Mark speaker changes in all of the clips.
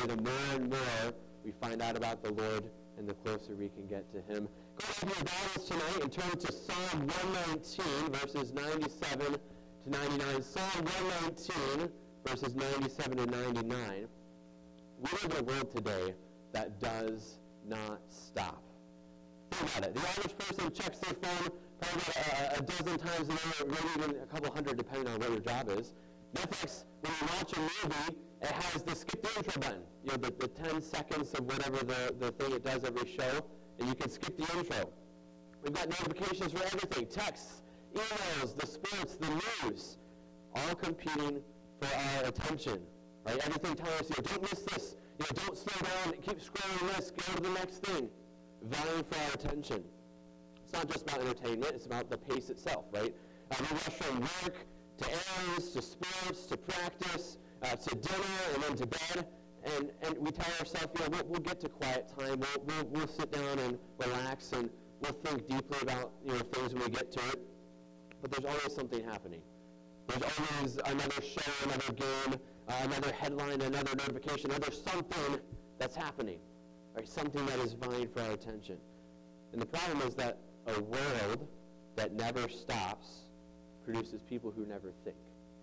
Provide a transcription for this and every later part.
Speaker 1: the more and more we find out about the Lord and the closer we can get to him. Go ahead with your Bibles tonight and turn to Psalm 119, verses 97 to 99. Psalm 119, verses 97 to 99. We live in a world today that does not stop. Think about it. The average person checks their phone probably about a dozen times a day, maybe even a couple hundred, depending on what your job is. Netflix, when you watch a movie, it has the skip the intro button. You know, the 10 seconds of whatever the thing it does every show, and you can skip the intro. We've got notifications for everything, texts, emails, the sports, the news, all competing for our attention. Right? Everything telling us, don't miss this. Don't slow down. Keep scrolling this. Go to the next thing. Vying for our attention. It's not just about entertainment. It's about the pace itself, right? We rush from work to errands to sports to practice to dinner and then to bed. And we tell ourselves, we'll get to quiet time. We'll sit down and relax and we'll think deeply about things when we get to it. But there's always something happening. There's always another show, another game, another headline, another notification, another something that's happening, right? Something that is vying for our attention. And the problem is that a world that never stops produces people who never think.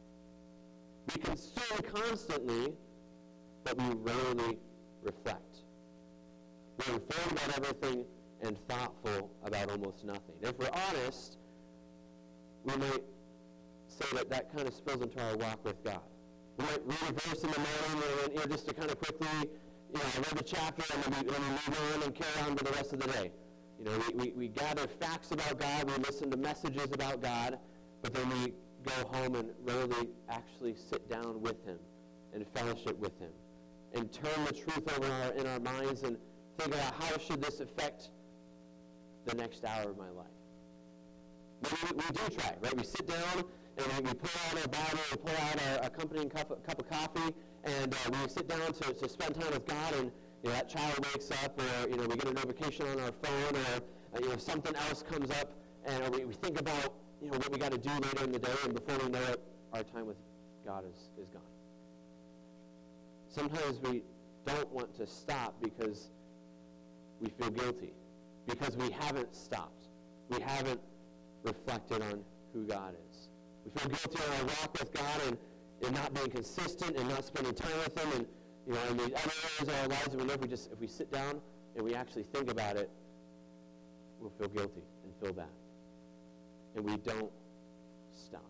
Speaker 1: We consume constantly, but we rarely reflect. We're informed about everything and thoughtful about almost nothing. If we're honest, we might say that kind of spills into our walk with God. We might read a verse in the morning and just to kind of quickly, I read the chapter and then we move on and carry on to the rest of the day. We gather facts about God, we listen to messages about God, but then we go home and rarely actually sit down with him and fellowship with him and turn the truth over in our minds and think about how should this affect the next hour of my life. Maybe we do try, right? We sit down and we pull out our Bible, we pull out our accompanying cup of coffee, and we sit down to spend time with God, and that child wakes up, or we get a notification on our phone, or something else comes up, and we think about what we got to do later in the day, and before we know it, our time with God is gone. Sometimes we don't want to stop because we feel guilty, because we haven't stopped. We haven't reflected on who God is. We feel guilty on our walk with God and not being consistent and not spending time with him, and in these other areas of our lives. And we know if we sit down and we actually think about it, we'll feel guilty and feel bad, and we don't stop.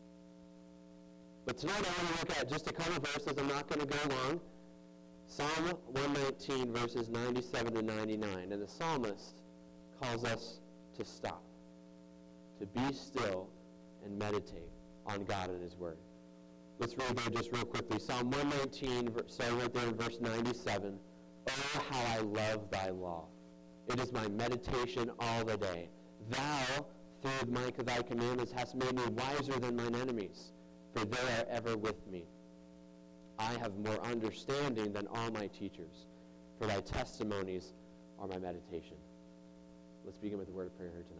Speaker 1: But tonight I want to look at just a couple of verses. I'm not going to go long. Psalm 119, verses 97 to 99, and the psalmist calls us to stop, to be still and meditate on God and his word. Let's read there just real quickly. Psalm 119, starting right there in verse 97. Oh, how I love thy law. It is my meditation all the day. Thou, through thy commandments, hast made me wiser than mine enemies, for they are ever with me. I have more understanding than all my teachers, for thy testimonies are my meditation. Let's begin with the word of prayer here tonight.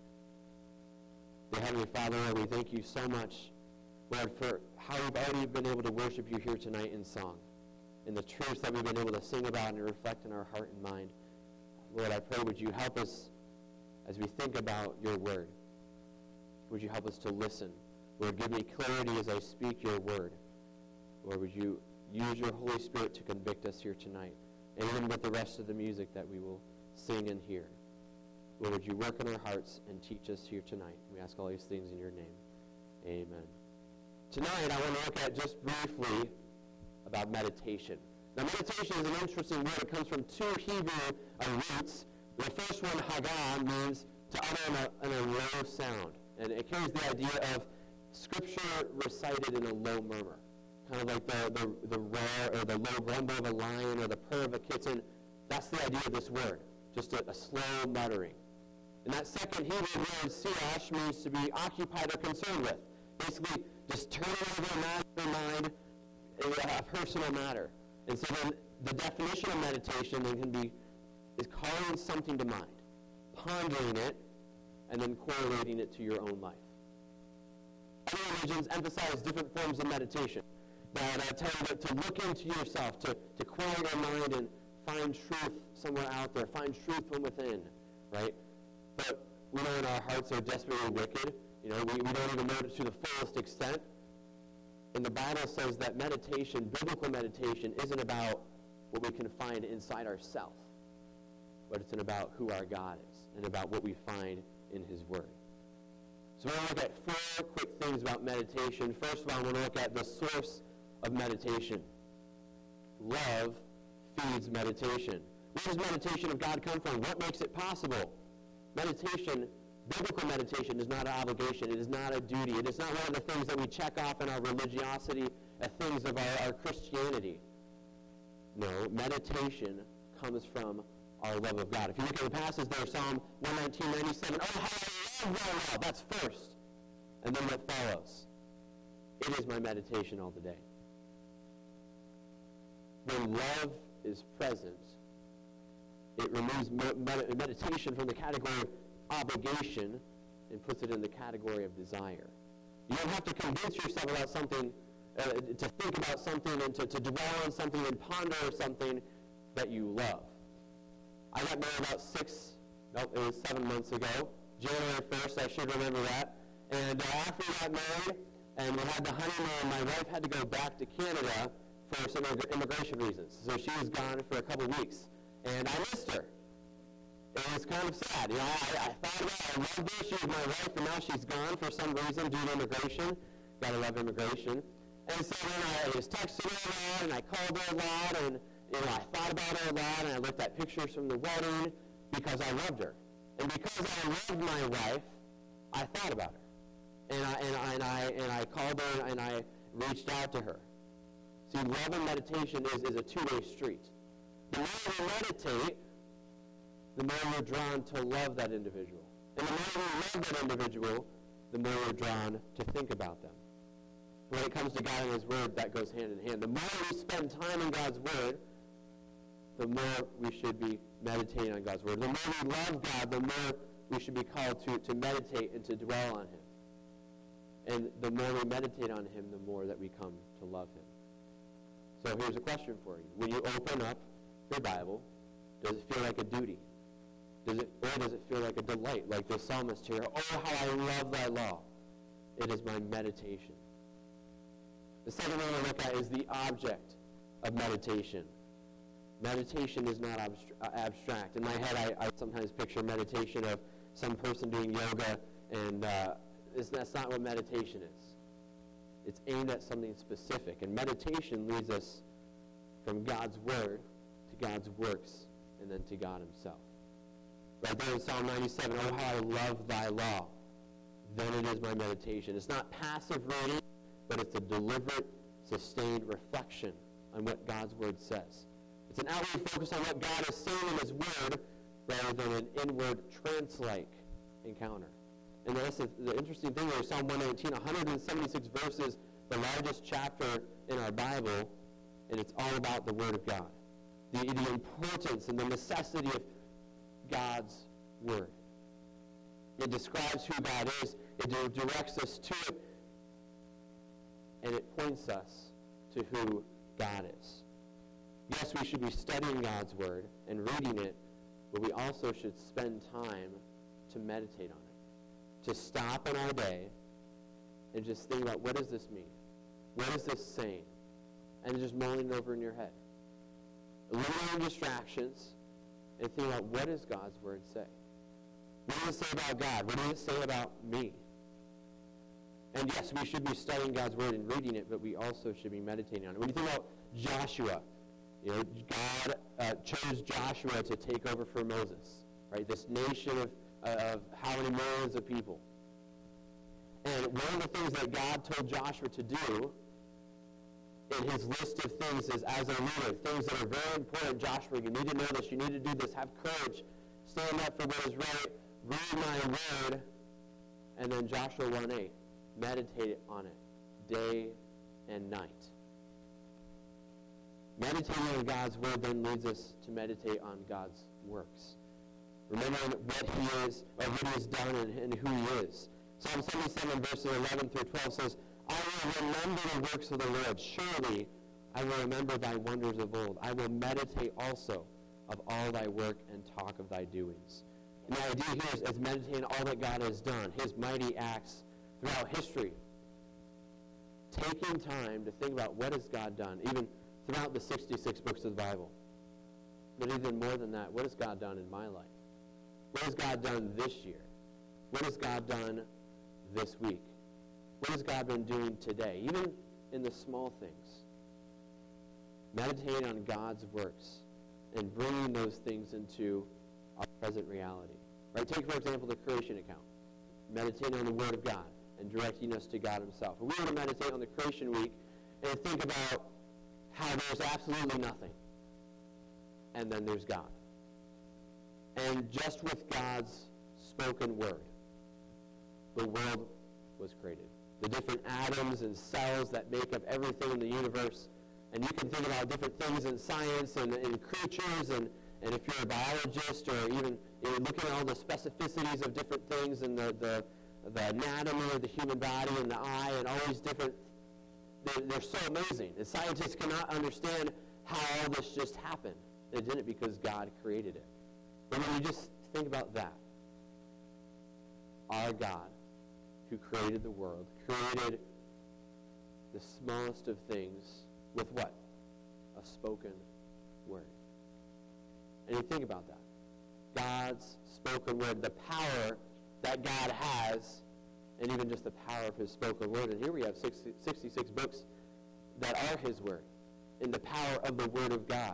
Speaker 1: Dear Heavenly Father, Lord, we thank you so much, Lord, for how we've already been able to worship you here tonight in song, and the truths that we've been able to sing about and reflect in our heart and mind. Lord, I pray, would you help us as we think about your word? Would you help us to listen? Lord, give me clarity as I speak your word. Lord, would you use your Holy Spirit to convict us here tonight, and even with the rest of the music that we will sing and hear. Lord, would you work in our hearts and teach us here tonight? We ask all these things in your name. Amen. Tonight, I want to look at just briefly about meditation. Now, meditation is an interesting word. It comes from two Hebrew roots. The first one, Hagah, means to utter in a low sound. And it carries the idea of Scripture recited in a low murmur. Kind of like the roar or the low rumble of a lion or the purr of a kitten. That's the idea of this word. Just a slow muttering. And that second Hebrew word, sirash, means to be occupied or concerned with. Basically, just turning over a matter of mind, a personal matter. And so then the definition of meditation then is calling something to mind, pondering it, and then correlating it to your own life. Other religions emphasize different forms of meditation. that tell you to look into yourself, to quiet your mind and find truth somewhere out there, find truth from within, right? But we know in our hearts are desperately wicked. We don't even know it to the fullest extent. And the Bible says that meditation, biblical meditation, isn't about what we can find inside ourselves, but it's about who our God is and about what we find in his word. So we're going to look at 4 quick things about meditation. First of all, I want to look at the source of meditation. Love feeds meditation. Where does meditation of God come from? What makes it possible? Meditation, biblical meditation, is not an obligation. It is not a duty. It is not one of the things that we check off in our religiosity, things of our Christianity. No, meditation comes from our love of God. If you look at the passage there, Psalm 119:97, oh, how I love thy law. That's first. And then what follows? It is my meditation all the day. When love is present, it removes meditation from the category of obligation and puts it in the category of desire. You don't have to convince yourself about something, to think about something and to dwell on something and ponder something that you love. I got married about 7 months ago. January 1st, I should remember that. And after we got married and we had the honeymoon, my wife had to go back to Canada for some immigration reasons. So she was gone for a couple weeks. And I missed her. It was kind of sad. I thought about it. I loved her. She was my wife, and now she's gone for some reason due to immigration. Gotta love immigration. And so then I was texting her a lot, and I called her a lot, and I thought about her a lot, and I looked at pictures from the wedding because I loved her. And because I loved my wife, I thought about her. And I called her, and I reached out to her. See, love and meditation is a two-way street. The more you meditate, the more you're drawn to love that individual. And the more you love that individual, the more you're drawn to think about them. When it comes to God and his word, that goes hand in hand. The more we spend time in God's word, the more we should be meditating on God's word. The more we love God, the more we should be called to meditate and to dwell on him. And the more we meditate on him, the more that we come to love him. So here's a question for you. When you open up your Bible, does it feel like a duty? Or does it feel like a delight, like the psalmist here? Oh, how I love thy law. It is my meditation. The second one I look at is the object of meditation. Meditation is not abstract. In my head, I sometimes picture meditation of some person doing yoga, and that's not what meditation is. It's aimed at something specific. And meditation leads us from God's word to God's works and then to God himself. Right there in Psalm 97, oh, how I love thy law. Then it is my meditation. It's not passive reading, but it's a deliberate, sustained reflection on what God's word says. It's an outward focus on what God is saying in his word rather than an inward trance-like encounter. And that's the interesting thing here, Psalm 119, 176 verses, the largest chapter in our Bible, and it's all about the Word of God. The importance and the necessity of God's Word. It describes who God is, it directs us to it, and it points us to who God is. Yes, we should be studying God's Word and reading it, but we also should spend time to meditate on it. To stop in our day and just think about, what does this mean? What is this saying? And just mulling it over in your head. Eliminating distractions and think about, what does God's word say? What does it say about God? What does it say about me? And yes, we should be studying God's word and reading it, but we also should be meditating on it. When you think about Joshua, God chose Joshua to take over for Moses, right? This nation of how many millions of people. And one of the things that God told Joshua to do in his list of things is, as a leader, things that are very important. Joshua, you need to know this, you need to do this, have courage, stand up for what is right, read my word, and then Joshua 1:8, meditate on it day and night. Meditating on God's word then leads us to meditate on God's works. Remembering what he is, or what he has done and who he is. Psalm 77, verses 11 through 12 says, I will remember the works of the Lord. Surely I will remember thy wonders of old. I will meditate also of all thy work and talk of thy doings. And the idea here is meditating on all that God has done, his mighty acts throughout history. Taking time to think about what has God done, even throughout the 66 books of the Bible. But even more than that, what has God done in my life? What has God done this year? What has God done this week? What has God been doing today? Even in the small things. Meditating on God's works and bringing those things into our present reality. Right? Take, for example, the creation account. Meditating on the Word of God and directing us to God himself. And we want to meditate on the creation week and think about how there's absolutely nothing. And then there's God. And just with God's spoken word, the world was created. The different atoms and cells that make up everything in the universe. And you can think about different things in science and in creatures, and if you're a biologist, or even looking at all the specificities of different things and the anatomy of the human body and the eye and all these different, they're so amazing. And scientists cannot understand how all this just happened. They did it because God created it. But when you just think about that, our God, who created the world, created the smallest of things with what? A spoken word. And you think about that. God's spoken word, the power that God has, and even just the power of his spoken word. And here we have 66 books that are his word, in the power of the word of God.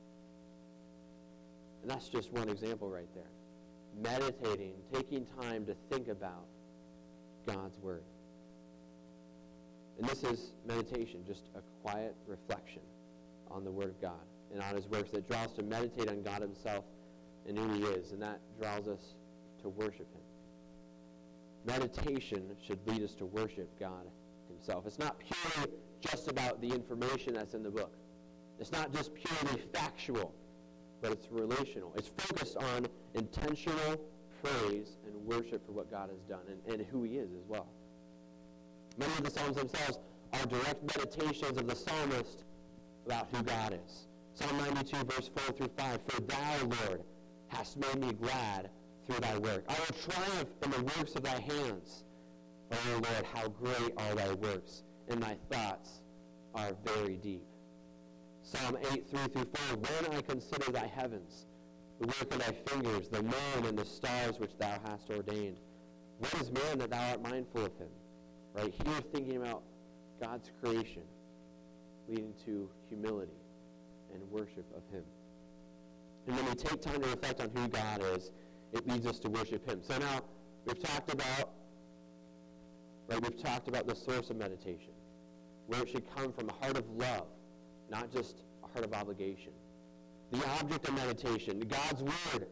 Speaker 1: And that's just one example right there. Meditating, taking time to think about God's word. And this is meditation, just a quiet reflection on the word of God and on his works that draws us to meditate on God himself and who he is, and that draws us to worship him. Meditation should lead us to worship God himself. It's not purely just about the information that's in the book. It's not just purely factual, but it's relational. It's focused on intentional praise and worship for what God has done and who he is as well. Many of the Psalms themselves are direct meditations of the psalmist about who God is. Psalm 92, verse 4 through 5, For thou, Lord, hast made me glad through thy work. I will triumph in the works of thy hands. O Lord, how great are thy works, and thy thoughts are very deep. Psalm 8, 3 through 4, When I consider thy heavens, the work of thy fingers, the moon and the stars which thou hast ordained. What is man that thou art mindful of him? Right here, thinking about God's creation, leading to humility and worship of him. And when we take time to reflect on who God is, it leads us to worship him. So now, we've talked about the source of meditation, where it should come from a heart of love, not just a heart of obligation. The object of meditation, God's word,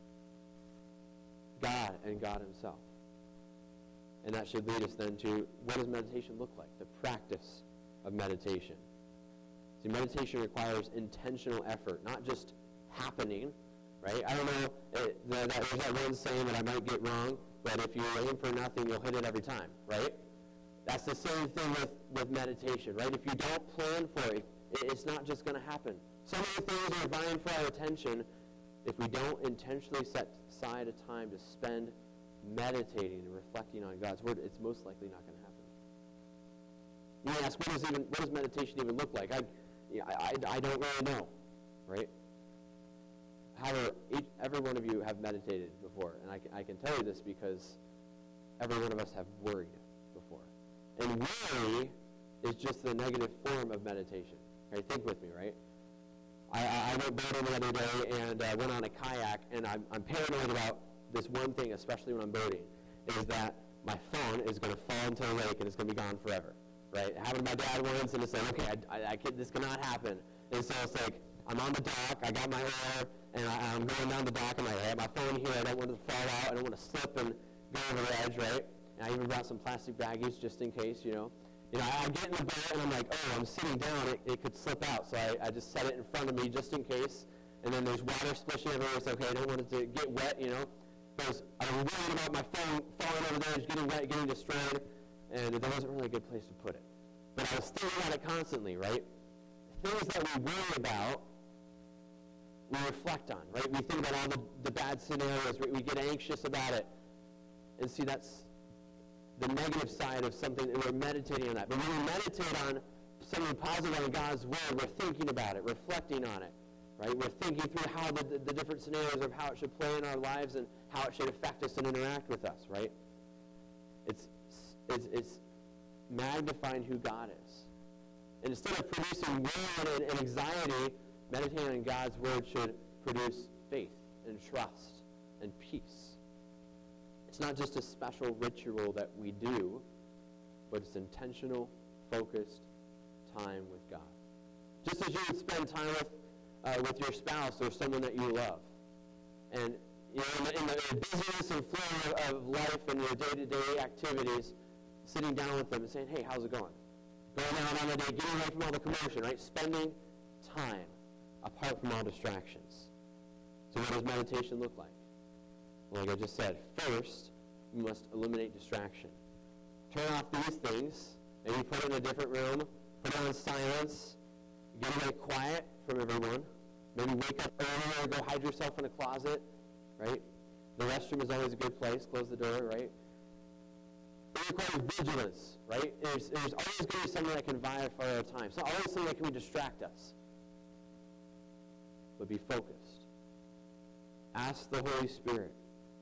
Speaker 1: God and God himself. And that should lead us then to, what does meditation look like? The practice of meditation. See, meditation requires intentional effort, not just happening, right? I don't know, there's that one saying that I might get wrong, but if you aim for nothing, you'll hit it every time, right? That's the same thing with meditation, right? If you don't plan for it, it's not just going to happen. So many things are vying for our attention. If we don't intentionally set aside a time to spend meditating and reflecting on God's word, it's most likely not going to happen. You may ask, what does meditation even look like? I don't really know, right? However, every one of you have meditated before, and I can tell you this because every one of us have worried before. And worry is just the negative form of meditation. Okay, think with me, right? I went boating the other day and went on a kayak, and I'm paranoid about this one thing, especially when I'm boating, is that my phone is going to fall into the lake and it's going to be gone forever, right? It happened to my dad once, and it's like, okay, this cannot happen. And so it's like, I'm on the dock, I got my oar, and I'm going down the dock, and I have my phone here, I don't want it to fall out, I don't want to slip and go over the edge, right? And I even brought some plastic baggies just in case, you know. I get in the boat, and I'm like, oh, I'm sitting down, it could slip out, so I just set it in front of me just in case, and then there's water splishing everywhere, it's okay, I don't want it to get wet, you know, because I'm worried about my phone falling over the edge, getting wet, getting destroyed, and there wasn't really a good place to put it. But I was thinking about it constantly, right? Things that we worry about, we reflect on, right? We think about all the bad scenarios. We get anxious about it. And see, that's the negative side of something, and we're meditating on that. But when we meditate on something positive in God's Word, we're thinking about it, reflecting on it, right? We're thinking through how the different scenarios of how it should play in our lives and how it should affect us and interact with us, right? It's magnifying who God is. And instead of producing worry and anxiety, meditating on God's Word should produce faith and trust and peace. It's not just a special ritual that we do, but it's intentional, focused time with God. Just as you would spend time with your spouse or someone that you love. And in the busyness and flow of life and your day-to-day activities, sitting down with them and saying, hey, how's it going? Going out on a day, getting away from all the commotion, right? Spending time apart from all distractions. So what does meditation look like? Well, like I just said, first, you must eliminate distraction. Turn off these things, maybe put it in a different room, put it on silence, get away quiet from everyone, maybe wake up earlier or go hide yourself in a closet, right? The restroom is always a good place, close the door, right? It requires vigilance, right? There's always going to be something that can vie for our time. It's not always something that can distract us. But be focused. Ask the Holy Spirit.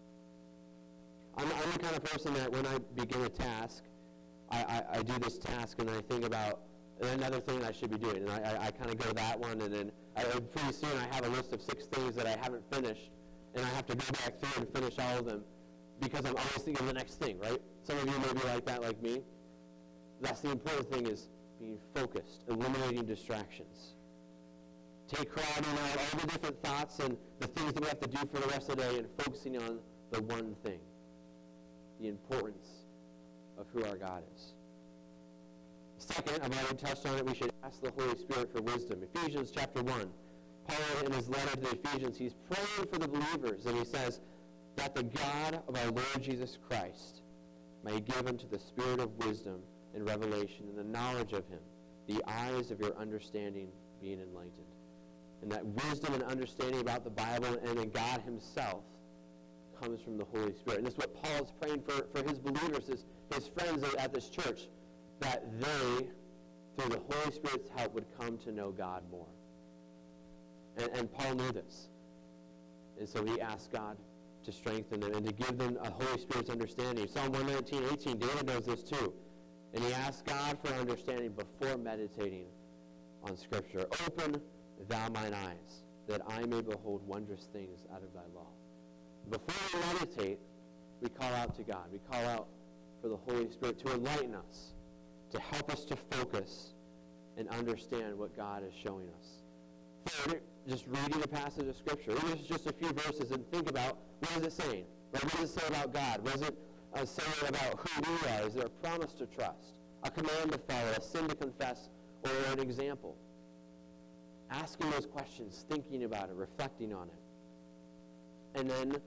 Speaker 1: I'm the kind of person that when I begin a task, I do this task and I think about another thing I should be doing. And I kind of go that one, and then pretty soon I have a list of 6 things that I haven't finished, and I have to go back through and finish all of them because I'm always thinking of the next thing, right? Some of you may be like that, like me. That's the important thing, is being focused, eliminating distractions. Take crowding out all the different thoughts and the things that we have to do for the rest of the day and focusing on the one thing, the importance of who our God is. Second, I've already touched on it, we should ask the Holy Spirit for wisdom. Ephesians chapter 1. Paul, in his letter to the Ephesians, he's praying for the believers, and he says that the God of our Lord Jesus Christ may give unto the spirit of wisdom and revelation and the knowledge of him, the eyes of your understanding being enlightened. And that wisdom and understanding about the Bible and in God himself comes from the Holy Spirit. And this is what Paul is praying for his believers, his friends at this church, that they, through the Holy Spirit's help, would come to know God more. And Paul knew this. And so he asked God to strengthen them and to give them a Holy Spirit's understanding. Psalm 119:18, David knows this too. And he asked God for understanding before meditating on Scripture. Open thou mine eyes, that I may behold wondrous things out of thy law. Before we meditate, we call out to God. We call out for the Holy Spirit to enlighten us, to help us to focus and understand what God is showing us. Third, just reading a passage of Scripture. Even just a few verses, and think about, what is it saying? Right? What does it say about God? What does it say about who we are? Is there a promise to trust, a command to follow, a sin to confess, or an example? Asking those questions, thinking about it, reflecting on it. And then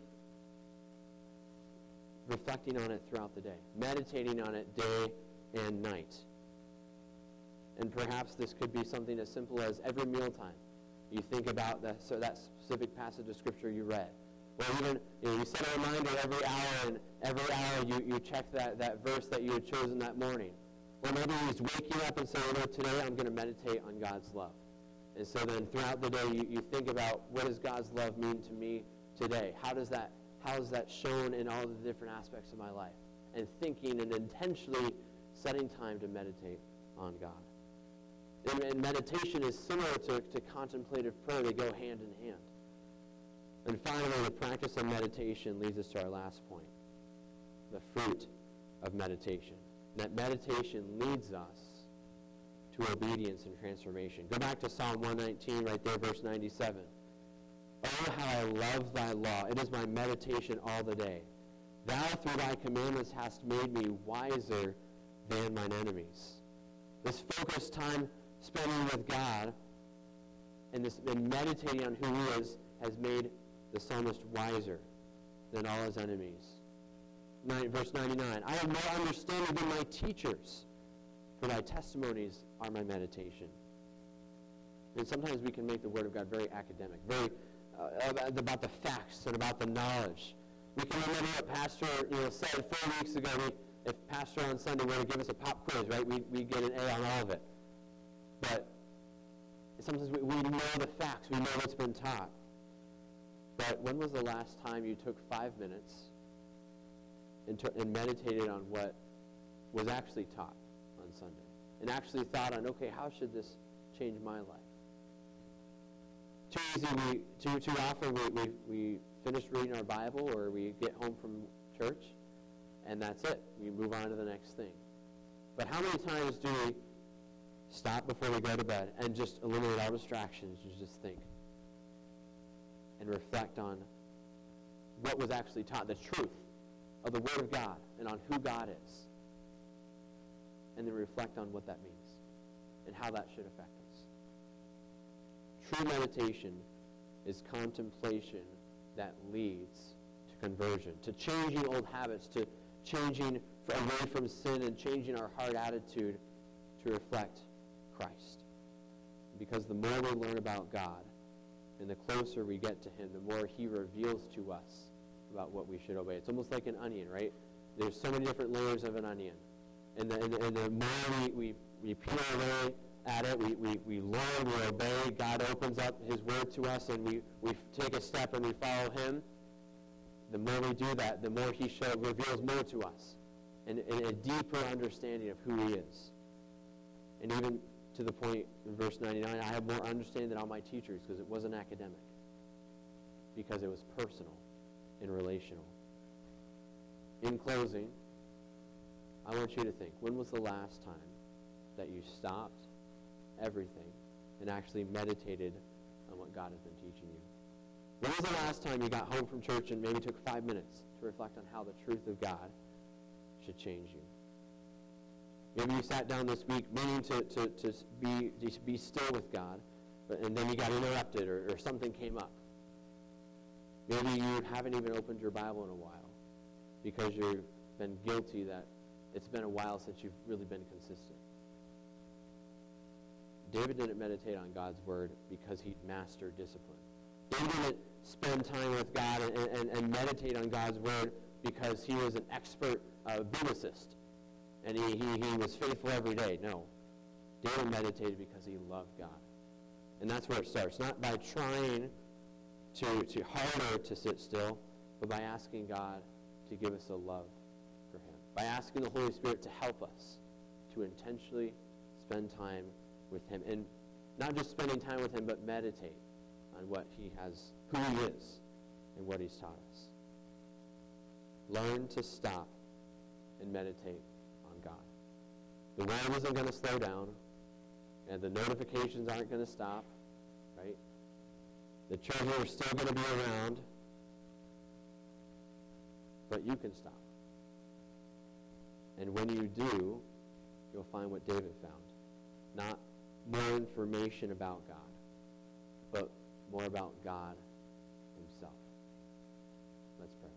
Speaker 1: reflecting on it throughout the day. Meditating on it day and night. And perhaps this could be something as simple as every mealtime. You think about that specific passage of Scripture you read. Or even you set a reminder every hour, and every hour you check that verse that you had chosen that morning. Or maybe you're just waking up and saying, today I'm going to meditate on God's love. And so then throughout the day you think about, what does God's love mean to me today? How is that shown in all the different aspects of my life? And thinking and intentionally setting time to meditate on God. And meditation is similar to contemplative prayer. They go hand in hand. And finally, the practice of meditation leads us to our last point, the fruit of meditation. That meditation leads us to obedience and transformation. Go back to Psalm 119, right there, verse 97. Oh, how I love thy law. It is my meditation all the day. Thou through thy commandments hast made me wiser than mine enemies. This focused time spending with God and meditating on who he is has made the psalmist wiser than all his enemies. verse 99. I have more understanding than my teachers, for thy testimonies are my meditation. And sometimes we can make the Word of God very academic, very about the facts and about the knowledge. We can remember what Pastor said 4 weeks ago. If Pastor on Sunday were to give us a pop quiz, right, we get an A on all of it. But sometimes we know the facts. We know what's been taught. But when was the last time you took 5 minutes and meditated on what was actually taught on Sunday? And actually thought on, okay, how should this change my life? Too often we finish reading our Bible or we get home from church and that's it. We move on to the next thing. But how many times do we stop before we go to bed and just eliminate all distractions and just think and reflect on what was actually taught, the truth of the Word of God and on who God is, and then reflect on what that means and how that should affect us. True meditation is contemplation that leads to conversion, to changing old habits, to changing away from sin and changing our heart attitude to reflect Christ. Because the more we learn about God and the closer we get to Him, the more He reveals to us about what we should obey. It's almost like an onion, right? There's so many different layers of an onion. And the more we peel away at it, we learn, we obey, God opens up His Word to us, and we take a step and we follow Him. The more we do that, the more He reveals more to us, and a deeper understanding of who He is. And even to the point in verse 99, I have more understanding than all my teachers, because it wasn't academic, because it was personal and relational. In closing, I want you to think, when was the last time that you stopped everything and actually meditated on what God has been teaching you? When was the last time you got home from church and maybe took 5 minutes to reflect on how the truth of God should change you? Maybe you sat down this week meaning to be still with God, and then you got interrupted or something came up. Maybe you haven't even opened your Bible in a while because you've been guilty that it's been a while since you've really been consistent. David didn't meditate on God's Word because he'd mastered discipline. David didn't spend time with God and meditate on God's Word because he was an expert biblicist and he was faithful every day. No. David meditated because he loved God. And that's where it starts. Not by trying to harder to sit still, but by asking God to give us a love for Him. By asking the Holy Spirit to help us to intentionally spend time with Him. And not just spending time with Him, but meditate on what He has, who He is, and what He's taught us. Learn to stop and meditate on God. The world isn't going to slow down, and the notifications aren't going to stop, right? The children are still going to be around, but you can stop. And when you do, you'll find what David found. Not more information about God, but more about God Himself. Let's pray.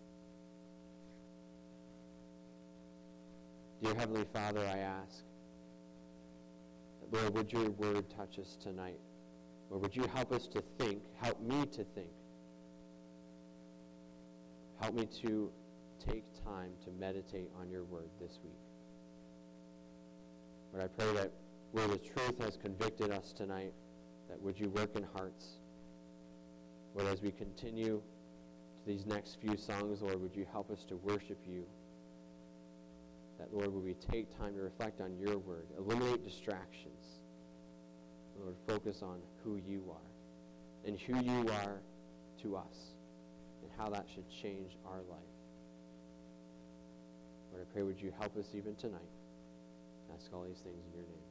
Speaker 1: Dear Heavenly Father, I ask that, Lord, would your Word touch us tonight? Lord, would you help us to think, help me to think, help me to take time to meditate on your Word this week. Lord, I pray that where the truth has convicted us tonight, that would you work in hearts. Lord, as we continue to these next few songs, Lord, would you help us to worship you? That, Lord, would we take time to reflect on your Word, eliminate distractions. Lord, focus on who you are and who you are to us and how that should change our life. Lord, I pray, would you help us even tonight? I ask all these things in your name.